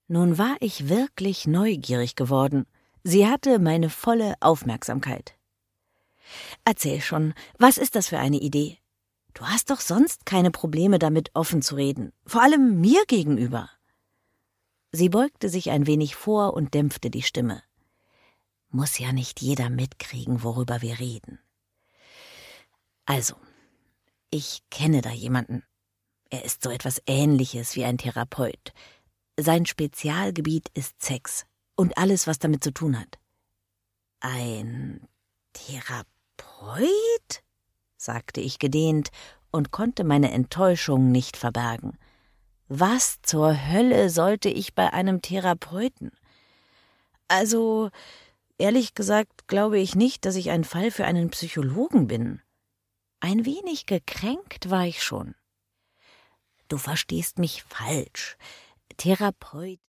Nun war ich wirklich neugierig geworden. Sie hatte meine volle Aufmerksamkeit. »Erzähl schon, was ist das für eine Idee? Du hast doch sonst keine Probleme damit, offen zu reden, vor allem mir gegenüber.« Sie beugte sich ein wenig vor und dämpfte die Stimme. »Muss ja nicht jeder mitkriegen, worüber wir reden. Also, ich kenne da jemanden. Er ist so etwas Ähnliches wie ein Therapeut. Sein Spezialgebiet ist Sex und alles, was damit zu tun hat.« »Ein Therapeut?« sagte ich gedehnt und konnte meine Enttäuschung nicht verbergen. Was zur Hölle sollte ich bei einem Therapeuten? Also, ehrlich gesagt, glaube ich nicht, dass ich ein Fall für einen Psychologen bin. Ein wenig gekränkt war ich schon. »Du verstehst mich falsch. Therapeut